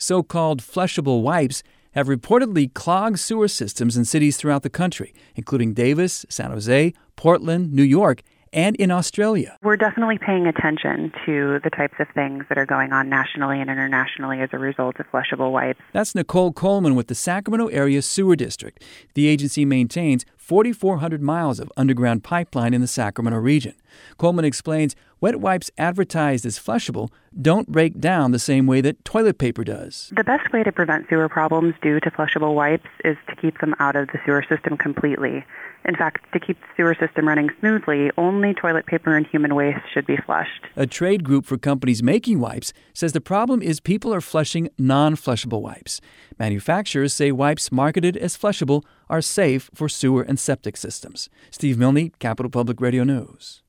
So-called flushable wipes have reportedly clogged sewer systems in cities throughout the country, including Davis, San Jose, Portland, New York, and in Australia. We're definitely paying attention to the types of things that are going on nationally and internationally as a result of flushable wipes. That's Nicole Coleman with the Sacramento Area Sewer District. The agency maintains 4,400 miles of underground pipeline in the Sacramento region. Coleman explains wet wipes advertised as flushable don't break down the same way that toilet paper does. The best way to prevent sewer problems due to flushable wipes is to keep them out of the sewer system completely. In fact, to keep the sewer system running smoothly, only toilet paper and human waste should be flushed. A trade group for companies making wipes says the problem is people are flushing non-flushable wipes. Manufacturers say wipes marketed as flushable are safe for sewer and septic systems. Steve Milne, Capital Public Radio News.